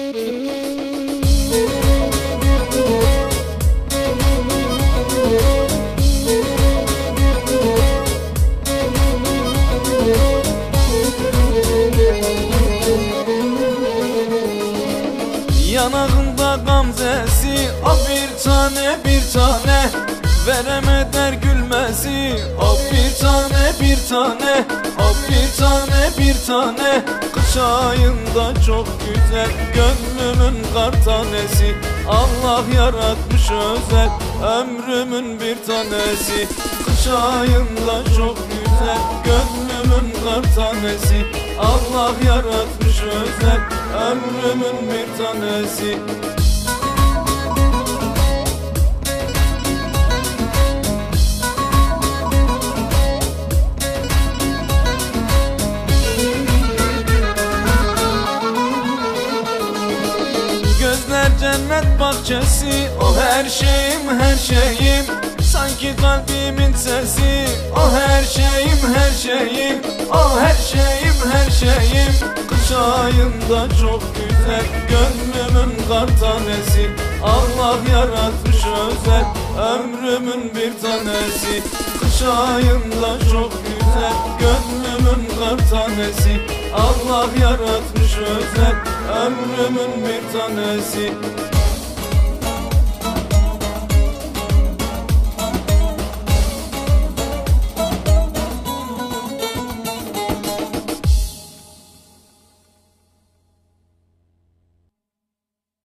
Yanağında gamzesi, o bir tane bir tane, veremeder gülmesi, o bir tane bir tane, o bir tane bir tane. Kış ayında çok güzel, gönlümün kar tanesi, Allah yaratmış özel, ömrümün bir tanesi. Kış ayında çok güzel, gönlümün kar tanesi, Allah yaratmış özel, ömrümün bir tanesi. Gözler cennet bahçesi, o her şeyim her şeyim, sanki kalbimin sesi, o her şeyim her şeyim, o her şeyim her şeyim. Kış ayında çok güzel, gönlümün kar tanesi, Allah yaratmış özel, ömrümün bir tanesi. Kış ayında çok güzel, gönlümün kar tanesi, Allah yaratmış özel, ömrümün bir tanesi.